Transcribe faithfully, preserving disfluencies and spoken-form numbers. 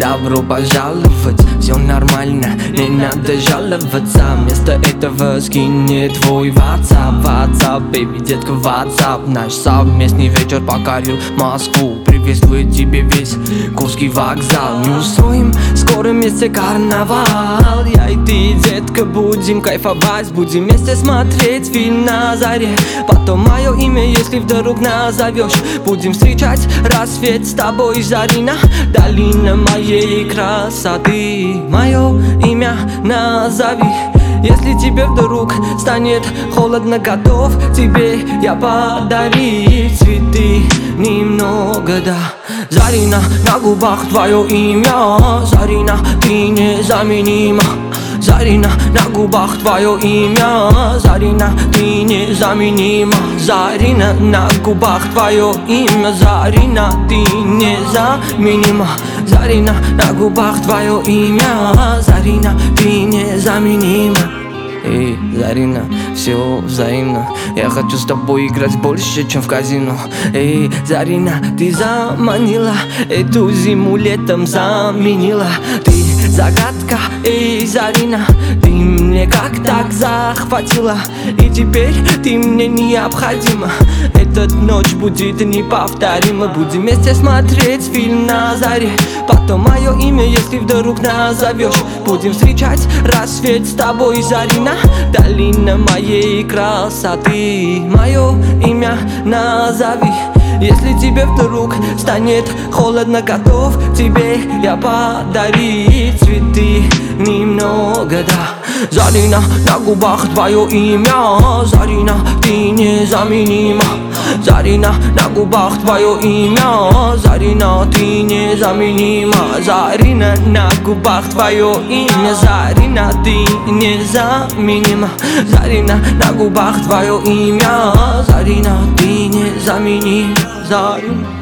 добро пожаловать. Все нормально, не надо жаловаться. Вместо этого скинь мне твой WhatsApp, WhatsApp, baby, детка, WhatsApp. Наш совместный вечер покорил Москву. Приветствует тебе весь Курский вокзал. Не устроим скоро вместе карнавал. Я и ты, детка, будем кайфовать. Будем вместе смотреть фильм на заре. Потом мое имя, если вдруг назовешь. Будем встречать рассвет с тобой, Зарина. Долина моей красоты. Мое имя назови. Если тебе вдруг станет холодно, готов тебе я подарить цветы немного, да. Зарина, на губах твое имя. Зарина, ты незаменима. Зарина, на губах твое имя. Зарина, ты незаменима. Зарина, на губах твое имя. Зарина, ты незаменима. Зарина, на губах твое имя. Зарина, ты незаменима. Эй, Зарина, все взаимно. Я хочу с тобой играть больше, чем в казино. Эй, Зарина, ты заманила. Эту зиму летом заменила. Ты загадка, эй, Зарина. Ты мне как так захватила. И теперь ты мне необходима. Эта ночь будет неповторима. Будем вместе смотреть фильм на заре. Потом мое имя, если вдруг назовешь. Будем встречать рассвет с тобой, Зарина. Долина моей красоты. Мое имя назови. Если тебе вдруг станет холодно, готов тебе я подарить цветы немного, да. Зарина, на губах твое имя. Зарина, ты незаменима. Зарина, на губах твое имя. Зарина, ты незаменима. Зарина, на губах твое имя. Зарина, ты незаменима. Зарина, на губах твое имя. Зарина, ты незаменима. Зарина.